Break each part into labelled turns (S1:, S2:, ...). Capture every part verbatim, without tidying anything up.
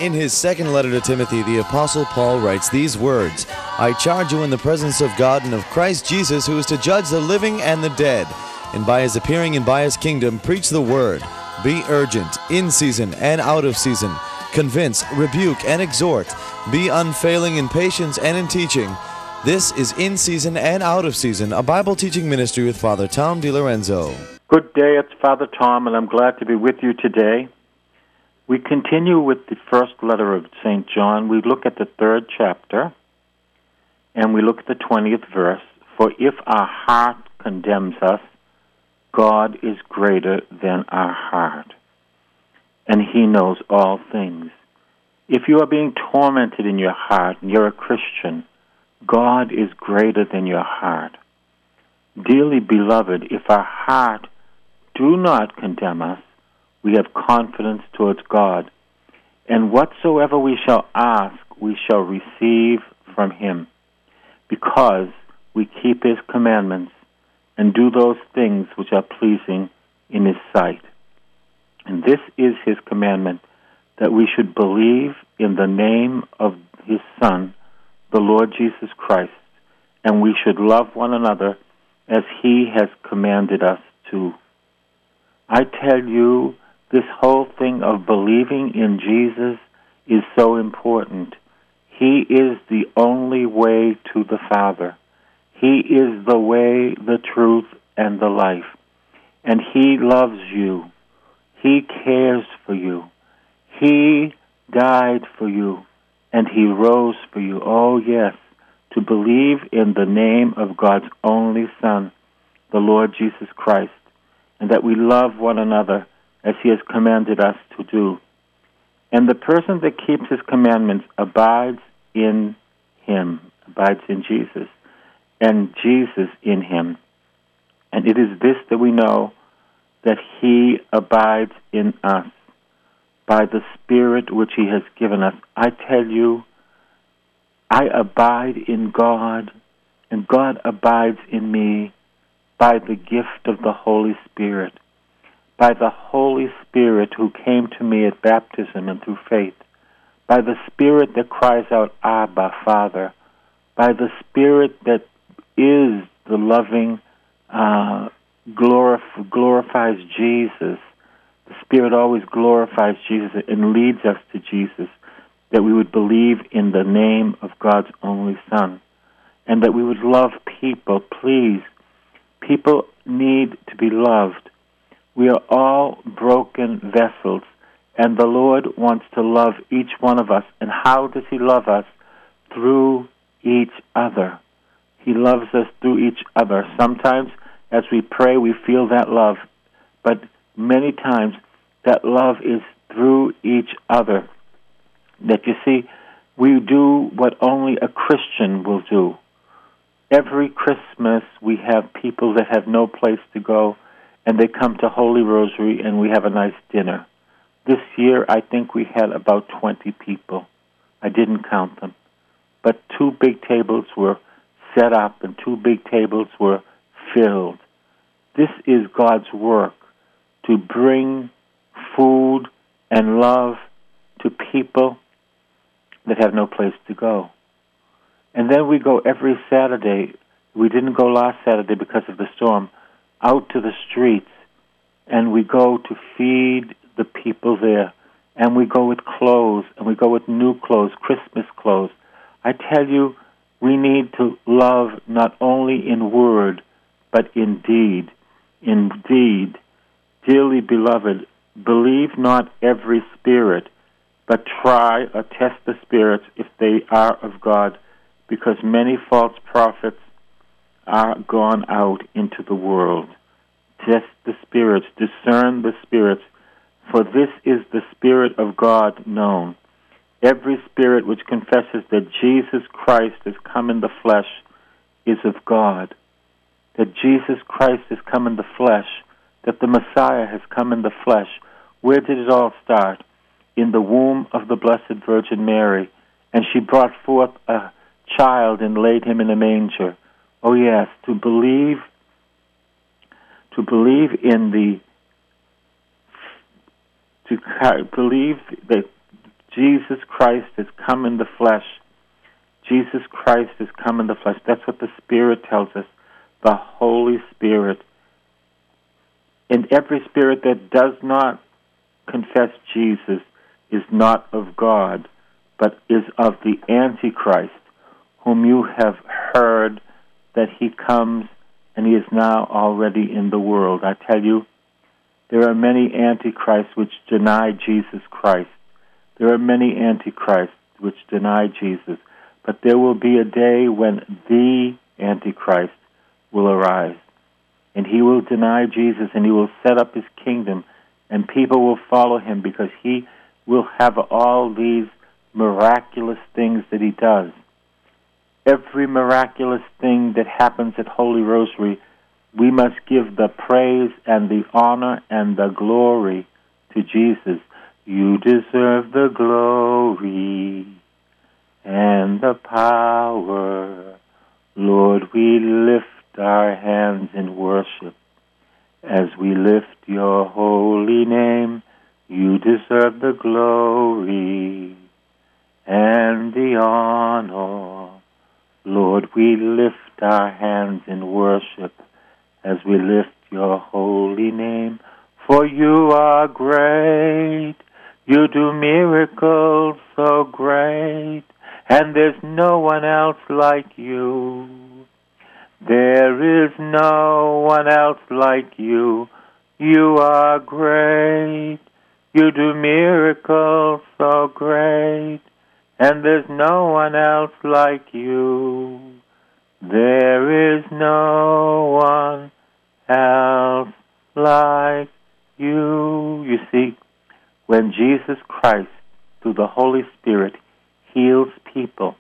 S1: In his second letter to Timothy, the Apostle Paul writes these words, I charge you in the presence of God and of Christ Jesus, who is to judge the living and the dead, and by his appearing and by his kingdom, preach the word. Be urgent, in season and out of season. Convince, rebuke, and exhort. Be unfailing in patience and in teaching. This is In Season and Out of Season, a Bible teaching ministry with Father Tom DiLorenzo.
S2: Good day, it's Father Tom, and I'm glad to be with you today. We continue with the first letter of Saint John. We look at the third chapter, and we look at the twentieth verse. For if our heart condemns us, God is greater than our heart, and he knows all things. If you are being tormented in your heart, and you're a Christian, God is greater than your heart. Dearly beloved, if our heart do not condemn us, we have confidence towards God, and whatsoever we shall ask, we shall receive from him, because we keep his commandments and do those things which are pleasing in his sight. And this is his commandment, that we should believe in the name of his Son, the Lord Jesus Christ, and we should love one another as he has commanded us to. I tell you, this whole thing of believing in Jesus is so important. He is the only way to the Father. He is the way, the truth, and the life. And he loves you. He cares for you. He died for you, and he rose for you. Oh, yes, to believe in the name of God's only Son, the Lord Jesus Christ, and that we love one another as he has commanded us to do. And the person that keeps his commandments abides in him, abides in Jesus, and Jesus in him. And it is this that we know, that he abides in us by the Spirit which he has given us. I tell you, I abide in God, and God abides in me by the gift of the Holy Spirit, by the Holy Spirit who came to me at baptism and through faith, by the Spirit that cries out, Abba, Father, by the Spirit that is the loving, uh, glorif- glorifies Jesus. The Spirit always glorifies Jesus and leads us to Jesus, that we would believe in the name of God's only Son, and that we would love people. Please, people need to be loved. We are all broken vessels, and the Lord wants to love each one of us. And how does he love us? Through each other. He loves us through each other. Sometimes as we pray, we feel that love, but many times that love is through each other. That you see, we do what only a Christian will do. Every Christmas we have people that have no place to go, and they come to Holy Rosary, and we have a nice dinner. This year, I think we had about twenty people. I didn't count them. But two big tables were set up, and two big tables were filled. This is God's work, to bring food and love to people that have no place to go. And then we go every Saturday. We didn't go last Saturday because of the storm, out to the streets, and we go to feed the people there. And we go with clothes, and we go with new clothes, Christmas clothes. I tell you, we need to love not only in word, but in deed. Indeed, dearly beloved, believe not every spirit, but try or test the spirits if they are of God, because many false prophets are gone out into the world. Test the spirits, discern the spirits, for this is the Spirit of God known. Every spirit which confesses that Jesus Christ has come in the flesh is of God. That Jesus Christ has come in the flesh, that the Messiah has come in the flesh. Where did it all start? In the womb of the Blessed Virgin Mary. And she brought forth a child and laid him in a manger. Oh yes, to believe, to believe in the, to believe that Jesus Christ has come in the flesh. Jesus Christ has come in the flesh. That's what the Spirit tells us, the Holy Spirit. And every spirit that does not confess Jesus is not of God, but is of the Antichrist, whom you have heard that he comes and he is now already in the world. I tell you, there are many Antichrists which deny Jesus Christ. There are many Antichrists which deny Jesus. But there will be a day when the Antichrist will arise. And he will deny Jesus, and he will set up his kingdom, and people will follow him because he will have all these miraculous things that he does. Every miraculous thing that happens at Holy Rosary, we must give the praise and the honor and the glory to Jesus. You deserve the glory and the power. Lord, we lift our hands in worship as we lift your holy name. You deserve the glory and the honor. Lord, we lift our hands in worship as we lift your holy name. For you are great, you do miracles so great, and there's no one else like you. There is no one else like you. You are great, you do miracles so great, and there's no one else like you. There is no one else like you. You see, when Jesus Christ, through the Holy Spirit, heals people,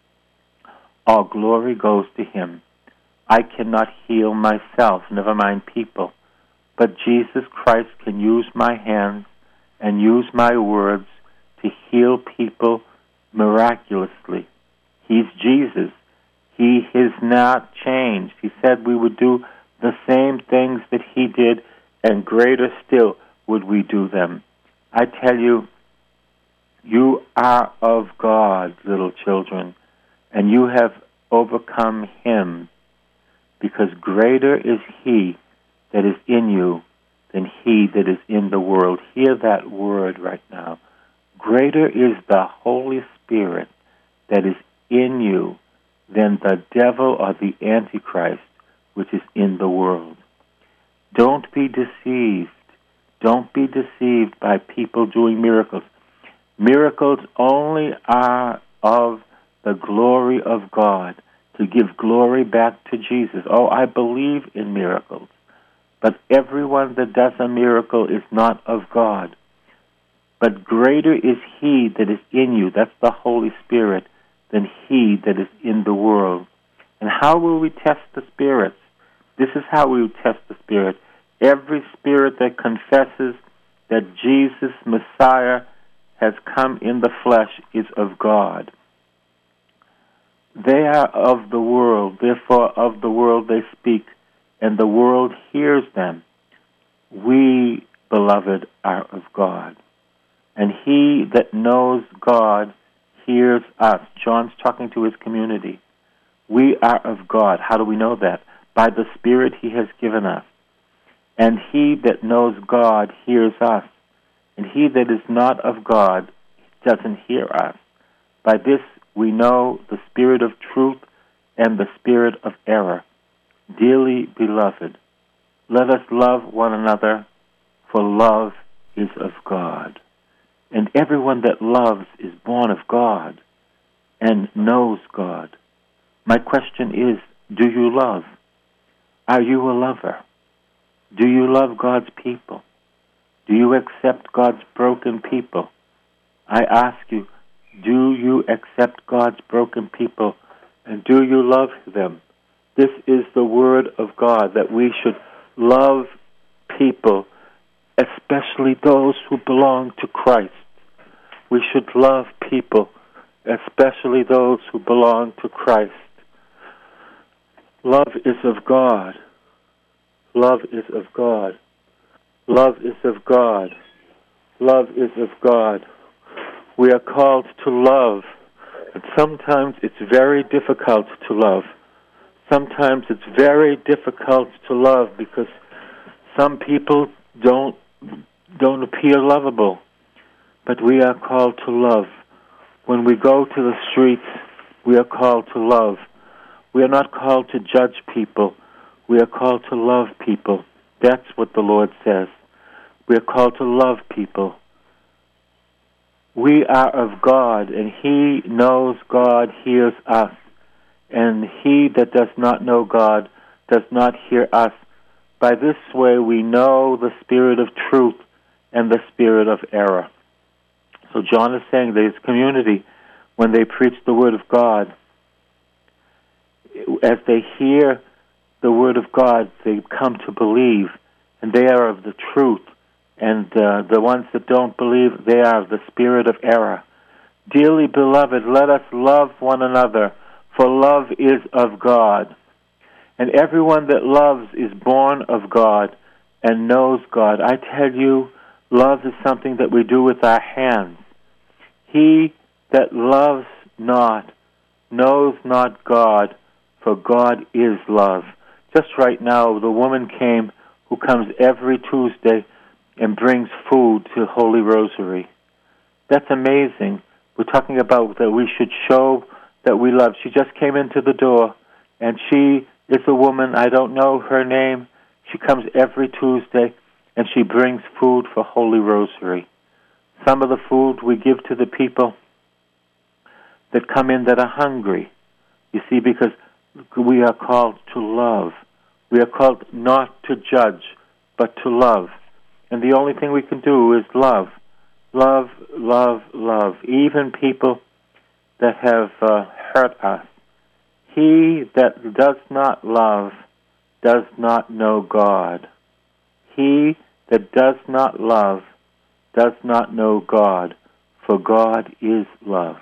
S2: all glory goes to him. I cannot heal myself, never mind people. But Jesus Christ can use my hands and use my words to heal people miraculously. He's Jesus. He has not changed. He said we would do the same things that he did, and greater still would we do them. I tell you, you are of God, little children, and you have overcome him, because greater is he that is in you than he that is in the world. Hear that word right now. Greater is the Holy Spirit that is in you than the devil or the Antichrist which is in the world. Don't be deceived. Don't be deceived by people doing miracles. Miracles only are of the glory of God, to give glory back to Jesus. Oh, I believe in miracles. But everyone that does a miracle is not of God. But greater is he that is in you, that's the Holy Spirit, than he that is in the world. And how will we test the spirits? This is how we will test the spirit. Every spirit that confesses that Jesus, Messiah, has come in the flesh is of God. They are of the world, therefore of the world they speak, and the world hears them. We, beloved, are of God. And he that knows God hears us. John's talking to his community. We are of God. How do we know that? By the Spirit he has given us. And he that knows God hears us. And he that is not of God doesn't hear us. By this we know the spirit of truth and the spirit of error. Dearly beloved, let us love one another, for love is of God. And everyone that loves is born of God and knows God. My question is, do you love? Are you a lover? Do you love God's people? Do you accept God's broken people? I ask you, do you accept God's broken people, and do you love them? This is the word of God, that we should love people, especially those who belong to Christ. We should love people, especially those who belong to Christ. Love is of God. Love is of God. Love is of God. Love is of God. we are called to love. And sometimes it's very difficult to love. Sometimes it's very difficult to love because some people don't don't appear lovable. But we are called to love. When we go to the streets, we are called to love. We are not called to judge people. We are called to love people. That's what the Lord says. We are called to love people. We are of God, and He knows God hears us. And he that does not know God does not hear us. By this way we know the spirit of truth and the spirit of error. So John is saying that his community, when they preach the word of God, as they hear the word of God, they come to believe, and they are of the truth. And uh, the ones that don't believe, they are of the spirit of error. Dearly beloved, let us love one another, for love is of God. And everyone that loves is born of God and knows God. I tell you, love is something that we do with our hands. He that loves not knows not God, for God is love. Just right now, the woman came who comes every Tuesday and brings food to Holy Rosary. That's amazing. We're talking about that we should show that we love. She just came into the door, and she is a woman, I don't know her name. She comes every Tuesday, and she brings food for Holy Rosary. Some of the food we give to the people that come in that are hungry. You see, because we are called to love. We are called not to judge, but to love. And the only thing we can do is love. Love, love, love. Even people that have uh, hurt us. He that does not love does not know God. He that does not love does not know God, for God is love.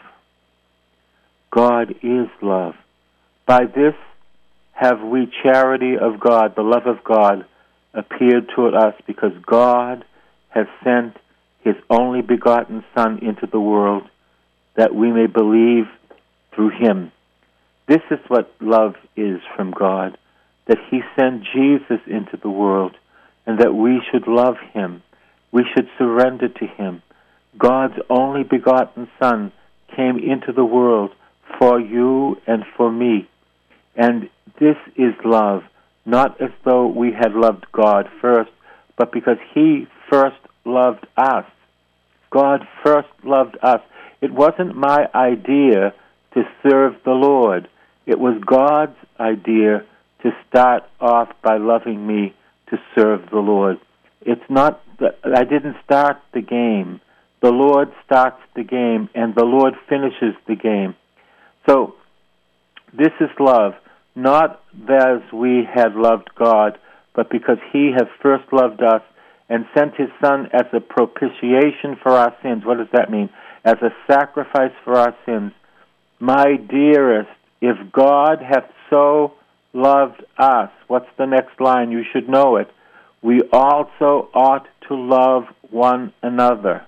S2: God is love. By this have we charity of God, the love of God, appeared toward us, because God has sent His only begotten Son into the world, that we may believe through Him. This is what love is from God, that He sent Jesus into the world, and that we should love Him. We should surrender to Him. God's only begotten Son came into the world for you and for me. And this is love, not as though we had loved God first, but because He first loved us. God first loved us. It wasn't my idea to serve the Lord. It was God's idea to start off by loving me to serve the Lord. It's not that I didn't start the game. The Lord starts the game, and the Lord finishes the game. So this is love, not as we had loved God, but because He has first loved us and sent His Son as a propitiation for our sins. What does that mean? As a sacrifice for our sins. My dearest, if God hath so loved us, what's the next line? You should know it. We also ought to love one another.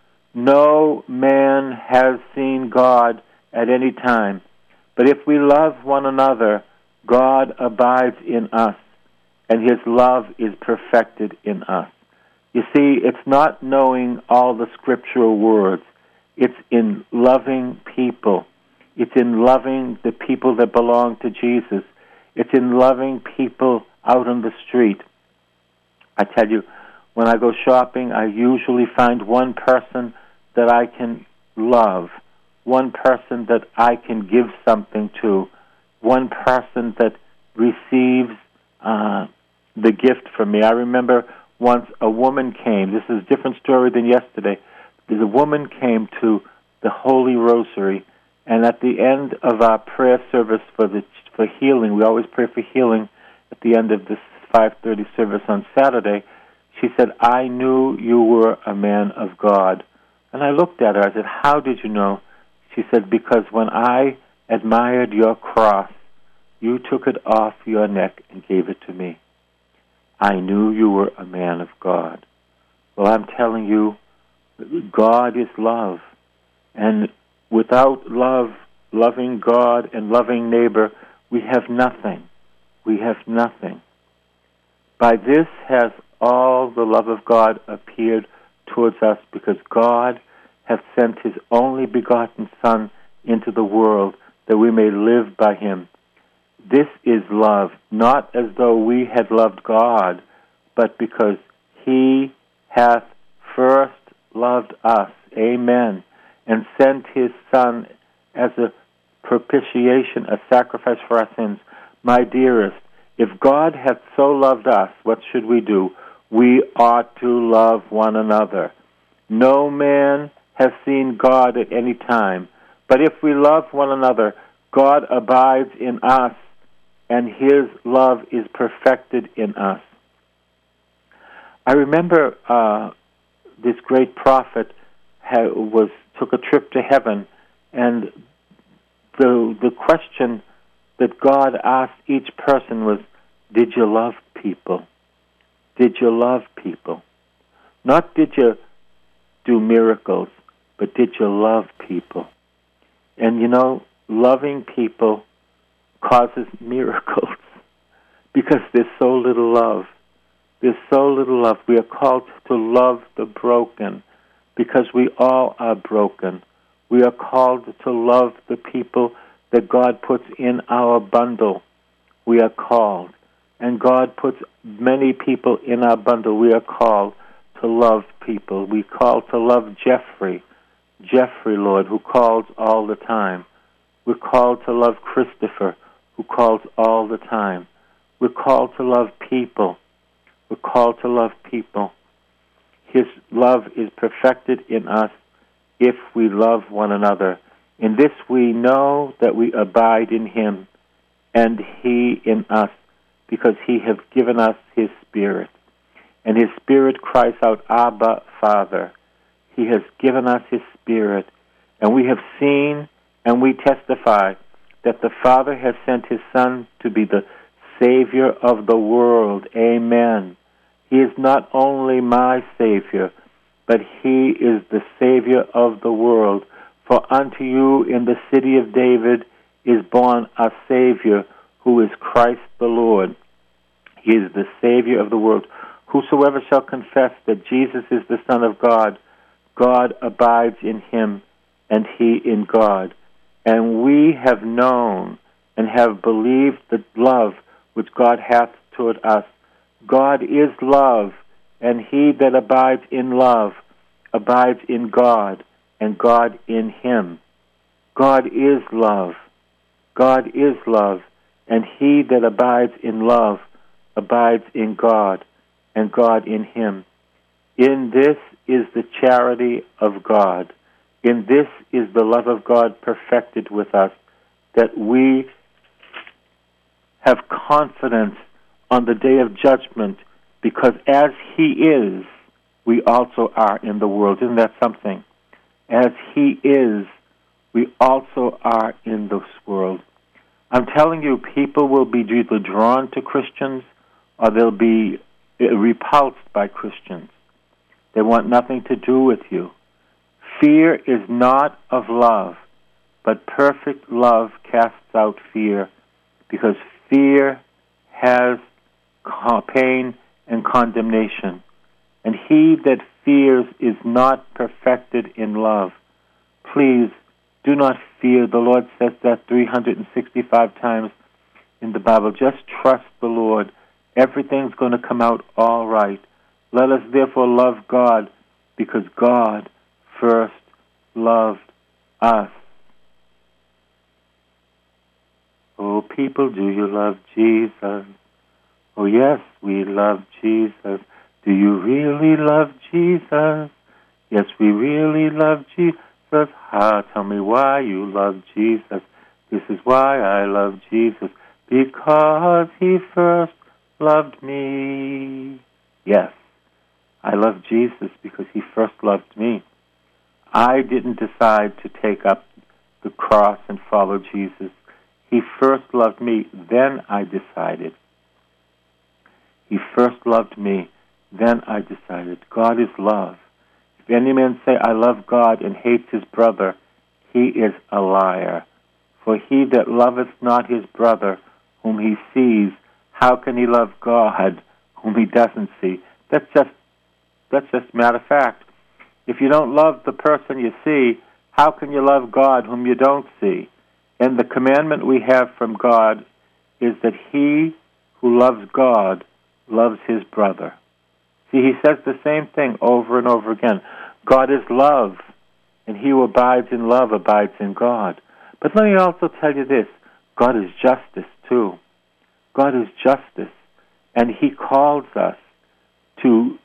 S2: No man has seen God at any time, but if we love one another, God abides in us, and His love is perfected in us. You see, it's not knowing all the scriptural words. It's in loving people. It's in loving the people that belong to Jesus. It's in loving people out on the street. I tell you, when I go shopping, I usually find one person that I can love, one person that I can give something to, one person that receives uh, the gift from me. I remember once a woman came. This is a different story than yesterday. The woman came to the Holy Rosary, and at the end of our prayer service for the for healing, we always pray for healing at the end of this five thirty service on Saturday, she said, I knew you were a man of God. And I looked at her. I said, how did you know? She said, because when I admired your cross, you took it off your neck and gave it to me. I knew you were a man of God. Well, I'm telling you, God is love. And without love, loving God and loving neighbor, we have nothing. We have nothing. By this has all the love of God appeared towards us, because God hath sent his only begotten Son into the world, that we may live by him. This is love, not as though we had loved God, but because he hath first loved us. Amen. And sent his Son as a propitiation, a sacrifice for our sins. My dearest, if God hath so loved us, what should we do? We ought to love one another. No man has seen God at any time, but if we love one another, God abides in us, and his love is perfected in us. I remember uh, this great prophet ha- was took a trip to heaven, and the the question that God asked each person was, did you love people? Did you love people? Not did you do miracles, but did you love people? And you know, loving people causes miracles because there's so little love. There's so little love. We are called to love the broken because we all are broken. We are called to love the people that God puts in our bundle. We are called. And God puts many people in our bundle. We are called to love people. We call to love Jeffrey. Jeffrey, Lord, who calls all the time. We're called to love Christopher, who calls all the time. We're called to love people. We're called to love people. His love is perfected in us if we love one another. In this we know that we abide in him, and he in us, because he has given us his Spirit. And his Spirit cries out, Abba, Father. He has given us his Spirit. And we have seen and we testify that the Father has sent his Son to be the Savior of the world. Amen. He is not only my Savior, but he is the Savior of the world. For unto you in the city of David is born a Savior, who is Christ the Lord. He is the Savior of the world. Whosoever shall confess that Jesus is the Son of God, God abides in him, and he in God. And we have known and have believed the love which God hath toward us. God is love, and he that abides in love abides in God, and God in him. God is love. God is love, and he that abides in love abides in God, and God in him. In this is the charity of God. In this is the love of God perfected with us, that we have confidence on the day of judgment, because as he is, we also are in the world. Isn't that something? As he is, we also are in this world. I'm telling you, people will be either drawn to Christians or they'll be repulsed by Christians. They want nothing to do with you. Fear is not of love, but perfect love casts out fear, because fear has pain and condemnation. And he that fears is not perfected in love. Please do not fear. The Lord says that three hundred sixty-five times in the Bible. Just trust the Lord. Everything's going to come out all right. Let us therefore love God, because God first loved us. Oh, people, do you love Jesus? Oh, yes, we love Jesus. Do you really love Jesus? Yes, we really love Jesus. Ah, tell me why you love Jesus. This is why I love Jesus, because he first loved me. Yes, I love Jesus because he first loved me. I didn't decide to take up the cross and follow Jesus. He first loved me, then I decided. He first loved me, then I decided. God is love. If any man say, I love God, and hates his brother, he is a liar. For he that loveth not his brother whom he sees, how can he love God whom he doesn't see? That's just that's just matter of fact. If you don't love the person you see, how can you love God whom you don't see? And the commandment we have from God is that he who loves God loves his brother. See, he says the same thing over and over again. God is love, and he who abides in love abides in God. But let me also tell you this. God is justice, too. God is justice, and he calls us to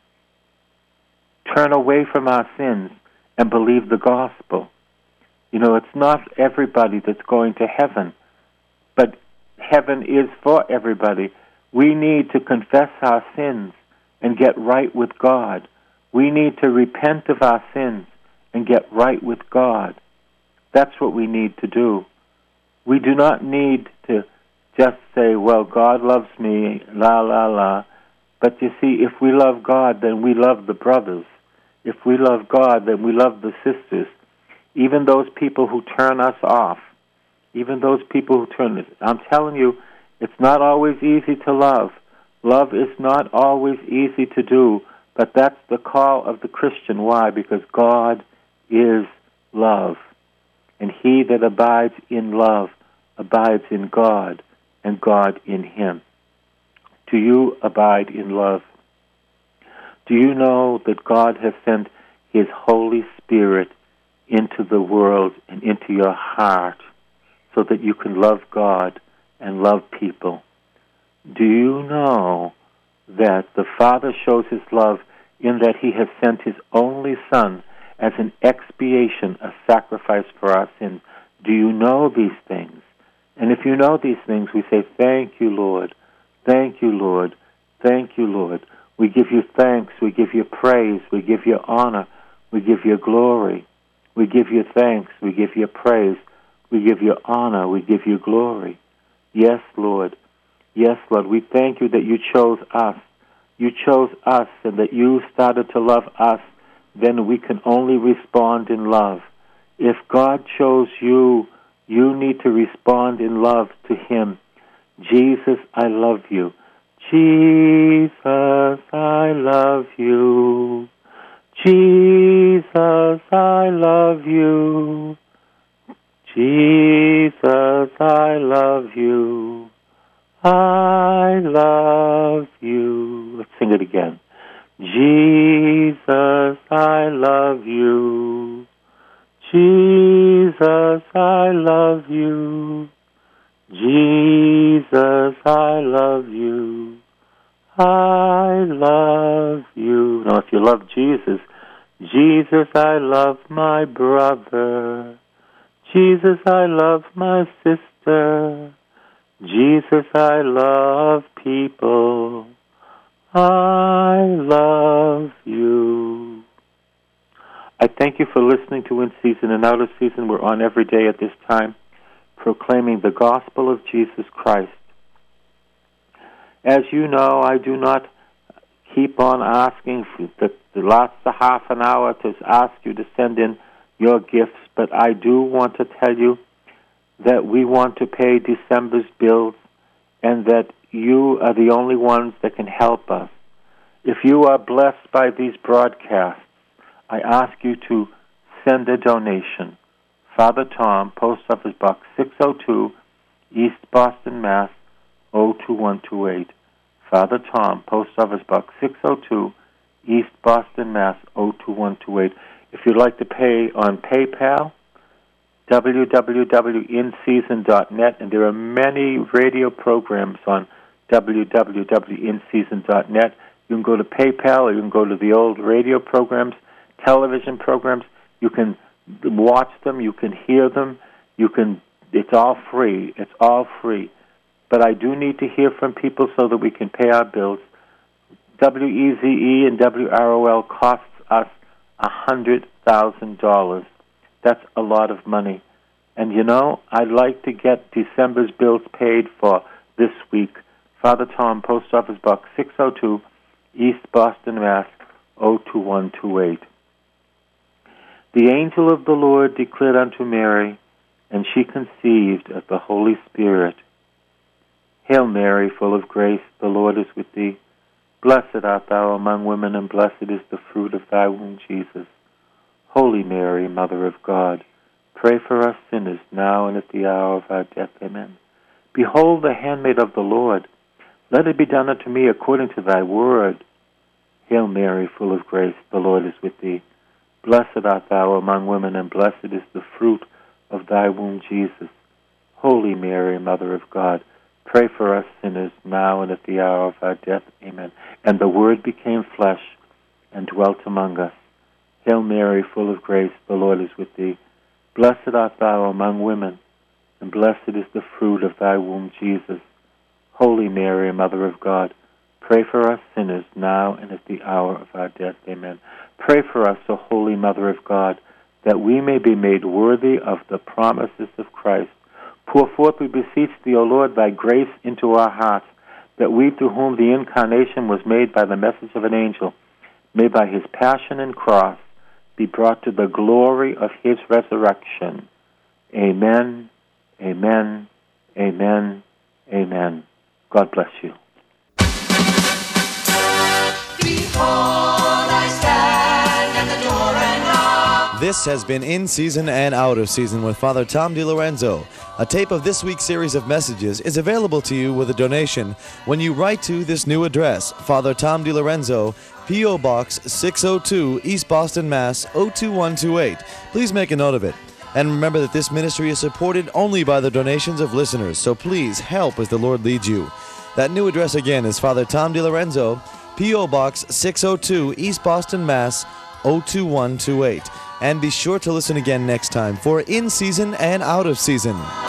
S2: turn away from our sins and believe the gospel. You know, it's not everybody that's going to heaven, but heaven is for everybody. We need to confess our sins and get right with God. We need to repent of our sins and get right with God. That's what we need to do. We do not need to just say, well, God loves me, la, la, la. But you see, if we love God, then we love the brothers. If we love God, then we love the sisters. Even those people who turn us off, even those people who turn us, I'm telling you, it's not always easy to love. Love is not always easy to do, but that's the call of the Christian. Why? Because God is love. And he that abides in love abides in God, and God in him. Do you abide in love? Do you know that God has sent his Holy Spirit into the world and into your heart so that you can love God and love people? Do you know that the Father shows his love in that he has sent his only Son as an expiation, a sacrifice for our sins? Do you know these things? And if you know these things, we say, thank you, Lord. Thank you, Lord. Thank you, Lord. We give you thanks. We give you praise. We give you honor. We give you glory. We give you thanks. We give you praise. We give you honor. We give you glory. Yes, Lord. Yes, Lord. We thank you that you chose us. You chose us and that you started to love us. Then we can only respond in love. If God chose you, you need to respond in love to him. Jesus, I love you. Jesus, I love you. Jesus, I love you. Jesus, I love you. I love you. Let's sing it again. Jesus, I love you. Jesus, I love you. Jesus, I love you. I love you. Now, if you love Jesus, Jesus, I love my brother. Jesus, I love my sister. Jesus, I love people. I love you. I thank you for listening to In Season and Out of Season. We're on every day at this time, proclaiming the gospel of Jesus Christ. As you know, I do not keep on asking for the, the last half an hour to ask you to send in your gifts, but I do want to tell you that we want to pay December's bills and that you are the only ones that can help us. If you are blessed by these broadcasts, I ask you to send a donation. Father Tom, Post Office Box six oh two, East Boston, Mass. oh two one two eight. Father Tom, Post Office Box six oh two, East Boston, Mass. oh two one two eight. If you'd like to pay on PayPal, w w w dot in season dot net, and there are many radio programs on w w w dot in season dot net. You can go to PayPal, or you can go to the old radio programs, television programs. You can watch them, you can hear them, you can. It's all free. It's all free. But I do need to hear from people so that we can pay our bills. W E Z E and W R O L costs us one hundred thousand dollars. That's a lot of money. And, you know, I'd like to get December's bills paid for this week. Father Tom, Post Office Box six oh two, East Boston, Mass. oh two one two eight. The angel of the Lord declared unto Mary, and she conceived of the Holy Spirit. Hail Mary, full of grace, the Lord is with thee. Blessed art thou among women, and blessed is the fruit of thy womb, Jesus. Holy Mary, Mother of God, pray for us sinners, now and at the hour of our death. Amen. Behold the handmaid of the Lord. Let it be done unto me according to thy word. Hail Mary, full of grace, the Lord is with thee. Blessed art thou among women, and blessed is the fruit of thy womb, Jesus. Holy Mary, Mother of God, pray for us sinners, now and at the hour of our death. Amen. And the Word became flesh and dwelt among us. Hail Mary, full of grace, the Lord is with thee. Blessed art thou among women, and blessed is the fruit of thy womb, Jesus. Holy Mary, Mother of God, pray for us sinners, now and at the hour of our death. Amen. Pray for us, O Holy Mother of God, that we may be made worthy of the promises of Christ. Pour forth, we beseech thee, O Lord, thy grace into our hearts, that we, through whom the incarnation was made by the message of an angel, may by his passion and cross be brought to the glory of his resurrection. Amen, amen, amen, amen. God bless you.
S3: Behold, I stand at the door and knock.
S1: This has been In Season and Out of Season with Father Tom DiLorenzo. A tape of this week's series of messages is available to you with a donation when you write to this new address, Father Tom DiLorenzo, P O. Box six oh two, East Boston, Mass. oh two one two eight. Please make a note of it. And remember that this ministry is supported only by the donations of listeners, so please help as the Lord leads you. That new address again is Father Tom DiLorenzo, P O. Box six oh two, East Boston, Mass. oh two one two eight. And be sure to listen again next time for In Season and Out of Season.